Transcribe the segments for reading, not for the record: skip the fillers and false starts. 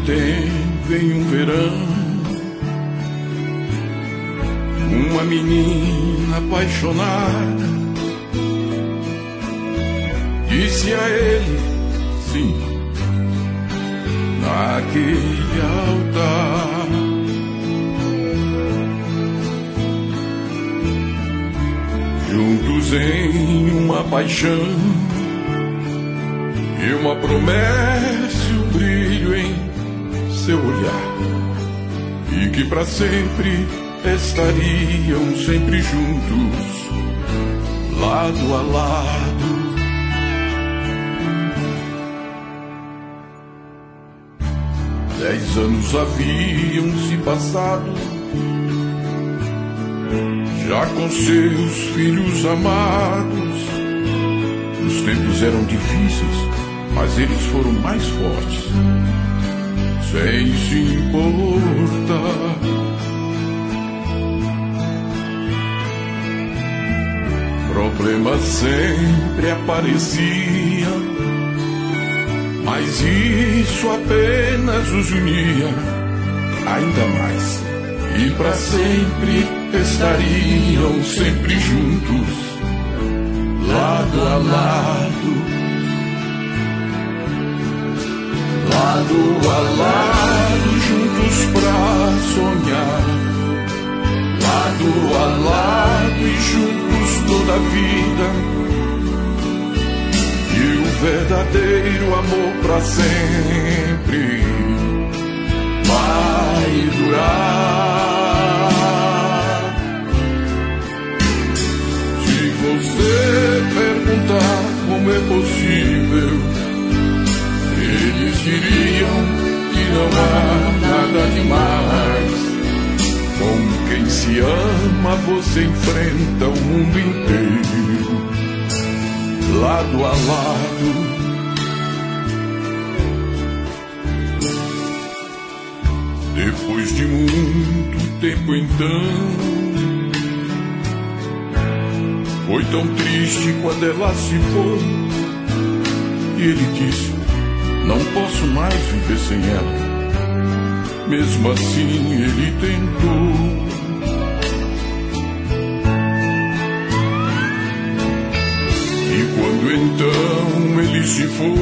tempo em um verão, uma menina apaixonada disse a ele sim, naquele altar. Juntos em uma paixão e uma promessa, o brilho em seu olhar, e que para sempre estariam sempre juntos, lado a lado. Dez anos haviam se passado, já com seus filhos amados. Os tempos eram difíceis, mas eles foram mais fortes, sem se importar. Problemas sempre apareciam, mas isso apenas os unia ainda mais, e para sempre estariam sempre juntos, lado a lado, lado a lado, juntos pra sonhar, lado a lado e juntos toda a vida, e o verdadeiro amor pra sempre vai durar. Se você perguntar como é possível, eles diriam que não há nada demais. Com quem se ama você enfrenta o mundo inteiro, lado a lado. Depois de muito tempo então, foi tão triste quando ela se foi, e ele disse: não posso mais viver sem ela. Mesmo assim ele tentou. E quando então ele se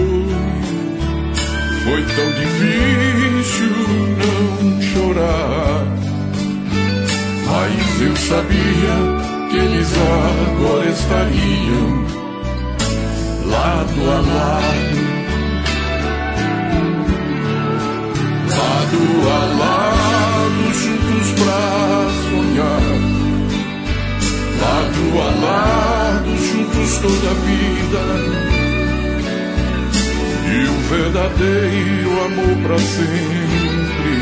foi tão difícil não chorar. Mas eu sabia que eles agora estariam lado a lado, lado a lado, juntos pra sonhar, lado a lado, juntos toda a vida, e o verdadeiro amor pra sempre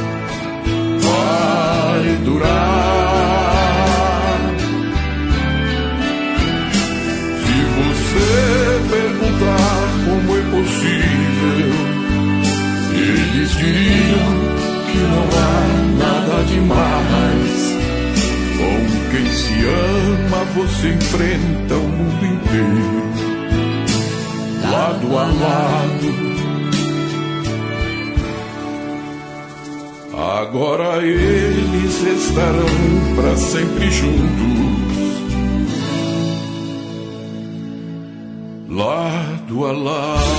vai durar. Se você perguntar como é possível, eles diriam que não há nada demais. Com quem se ama você enfrenta o mundo inteiro, lado a lado. Agora eles estarão para sempre juntos, lado a lado.